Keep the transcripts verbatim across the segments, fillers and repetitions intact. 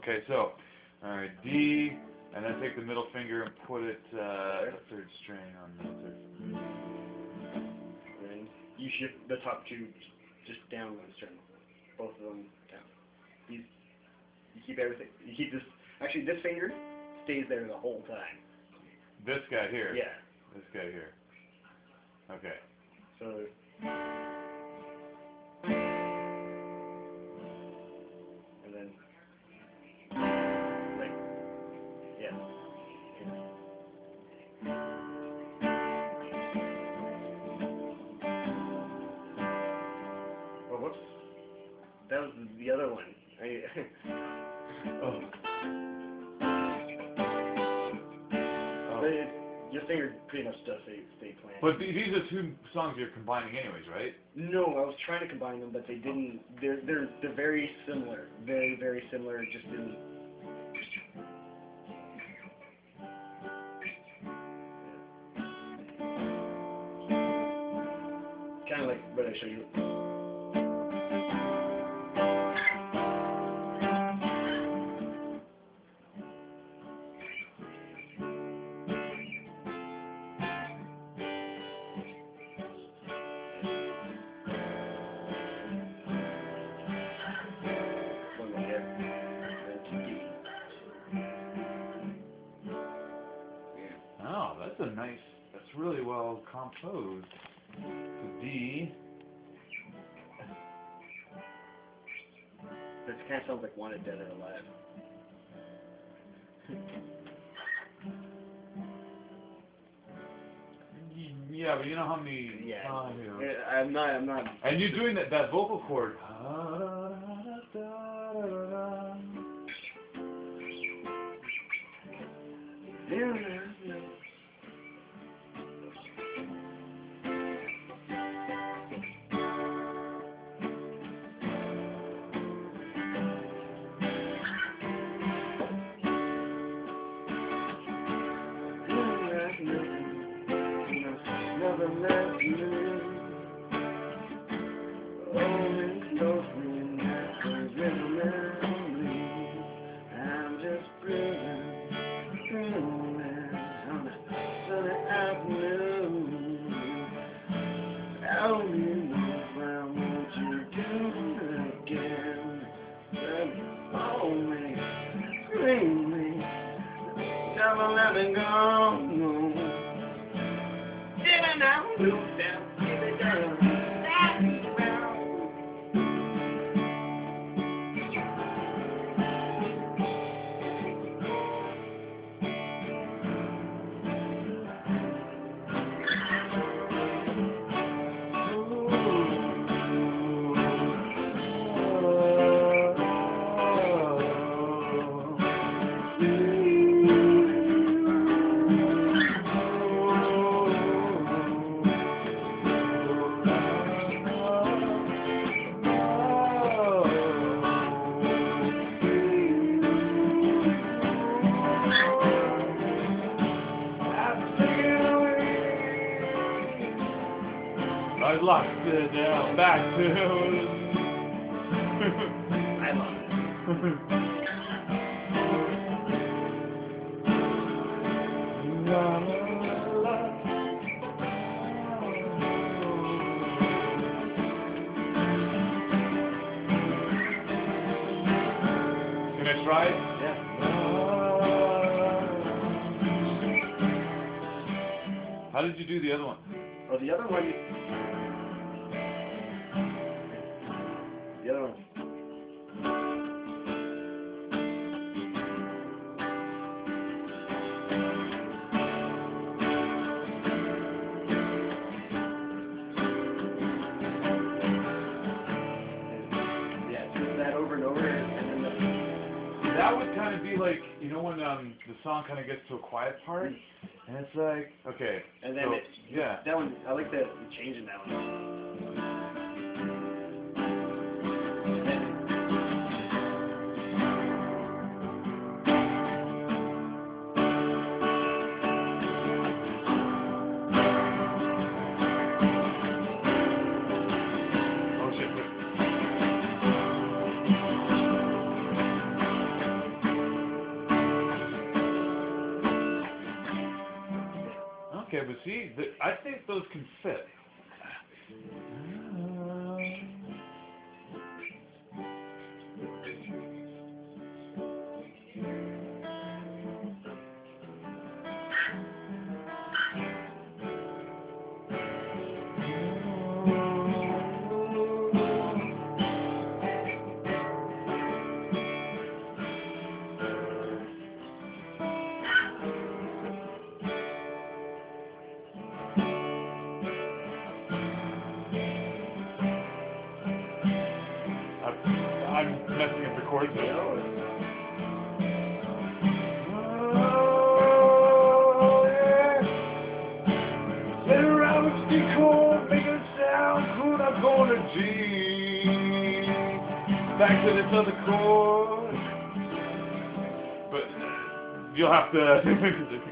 Okay, so, alright, D, and then take the middle finger and put it, uh, the third string on the third finger. And then you shift the top two just down one string. Both of them down. You, you keep everything, you keep this, actually this finger stays there the whole time. This guy here? Yeah. This guy here. Okay. So, and then, like, yeah. Oh, whoops. That was the other one. I, Oh. Oh. But it, your finger pretty much does stay, stay playing. But th these are two songs you're combining anyways, right? No, I was trying to combine them, but they didn't. They're they're they're very similar, very very similar. It just didn't. Kind of like what I showed you. One right there. And then D. Oh, that's a nice, that's really well composed. So D. This kind of sounds like Wanted Dead or Alive. Yeah, but you know how many Yeah. songs, you know. I'm not. I'm not. And you're doing that, that vocal chord. Never left you. Only close me now, remember me. I'm just breathing, breathing on a sunny afternoon. Tell me if I want you to do it again. Then hold me, scream me, never let me go. No. Now, down, give it down, back around. I locked it down, back to I love it. Can I try? Yeah. How did you do the other one? Oh, the other one. The other one. Yeah, just that over and over, and then the. That would kind of be like, you know when um, the song kind of gets to a quiet part, and it's like, okay, And then so, it, yeah. that one, I like the, the change in that one. And then, Oh shit, wait. but see, the, I think those can fit. I'm messing up the chords. No. Oh, yeah. Sit around with the chord, make it sound good. I'm going to G. Back to this other chord. But you'll have to.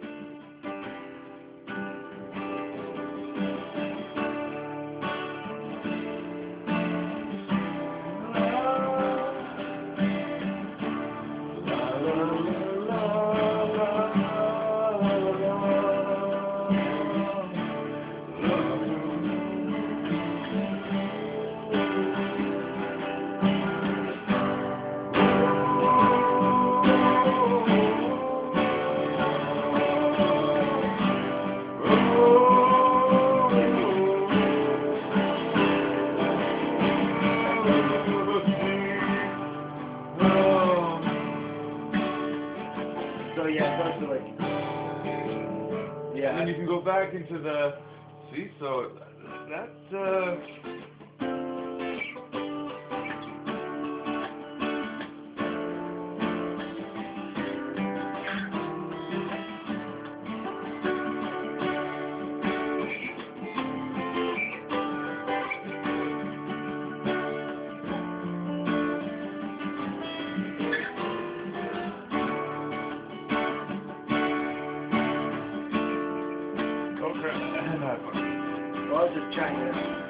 So yeah, that's like, yeah. And then you can go back into the, see, so that's, uh, oh crap, Well, I was just trying to.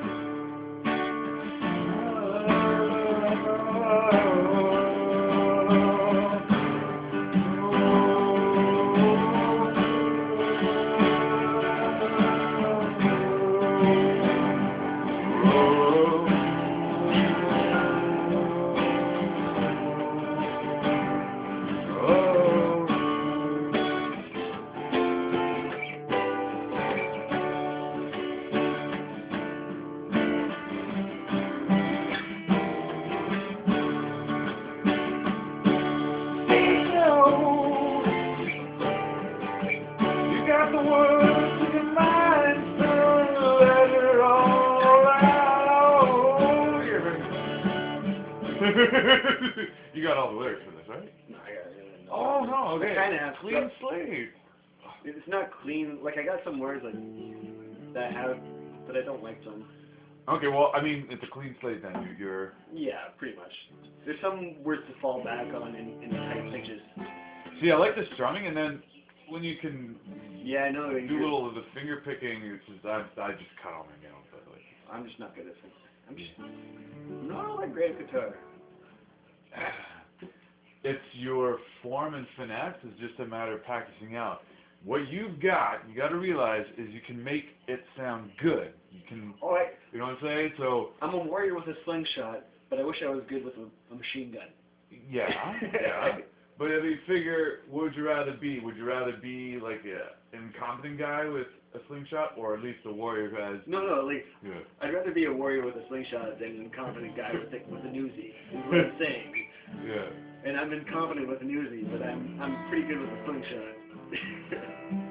the words in your mind, so let it all out. You got all the lyrics for this, right? No, I got it. Oh no, okay. I kind of have Clean slate. It's not clean. Like I got some words like that have, but I don't like some. Okay, well, I mean, it's a clean slate then. You- You're. Yeah, pretty much. There's some words to fall back on in, in tight pitches. See, I like the strumming, and then when you can Yeah, I know. do you're- little of the finger picking, it's just I, I just cut all my nails. But like, I'm just not good at this. I'm just I'm not all that great at guitar. it's your form and finesse is just a matter of practicing out. What you've got, you got to realize, is you can make it sound good. You can, Oh, I, you know what I'm saying? So I'm a warrior with a slingshot, but I wish I was good with a, a machine gun. yeah, yeah. But if you figure, what would you rather be? Would you rather be like a, an incompetent guy with a slingshot, or at least a warrior who has? No, no, like Yeah. I'd rather be a warrior with a slingshot than an incompetent guy with a, with a Uzi. Is what I'm saying. Yeah. And I'm incompetent with an Uzi, but I'm I'm pretty good with a slingshot.